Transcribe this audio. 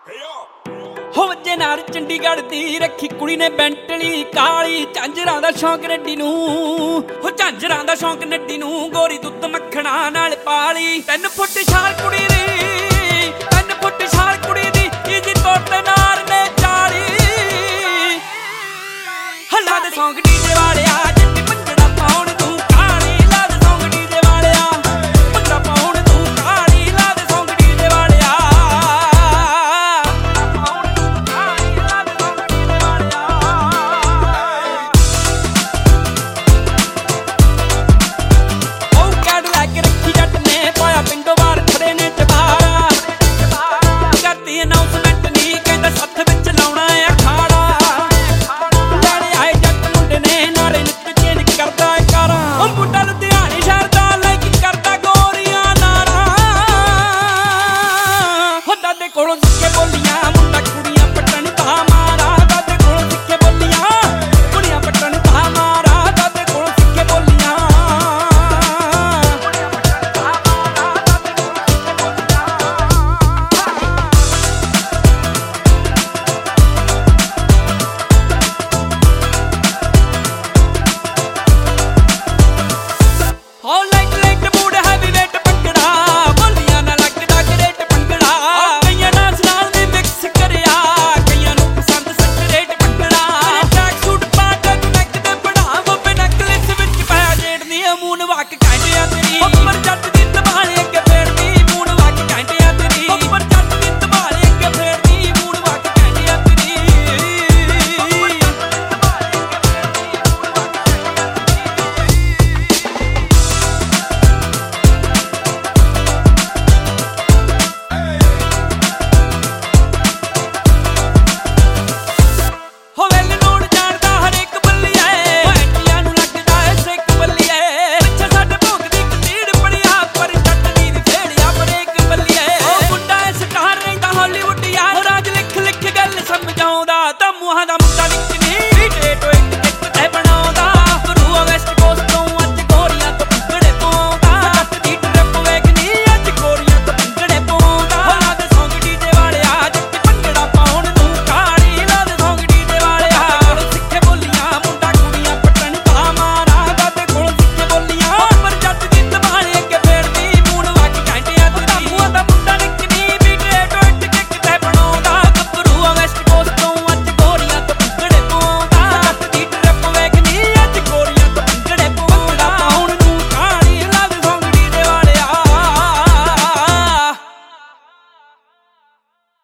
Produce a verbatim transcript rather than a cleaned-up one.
ਹੋ ਵਜੇ ਨਾਲ ਚੰਡੀਗੜ੍ਹ ਦੀ ਰੱਖੀ ਕੁੜੀ ਨੇ ਬੈਂਟਲੀ ਕਾਲੀ, ਝਾਂਜਰਾਂ ਦਾ ਸ਼ੌਂਕ ਨੱਡੀ ਨੂੰ, ਹੋ ਝਾਂਜਰਾਂ ਦਾ ਸ਼ੌਂਕ ਨੱਡੀ ਨੂੰ, ਗੋਰੀ ਦੁੱਧ ਮੱਖਣਾ ਨਾਲ ਪਾਲੀ। ਤਿੰਨ ਫੁੱਟ ਛਾਲ ਕੁੜੀ ਦੀ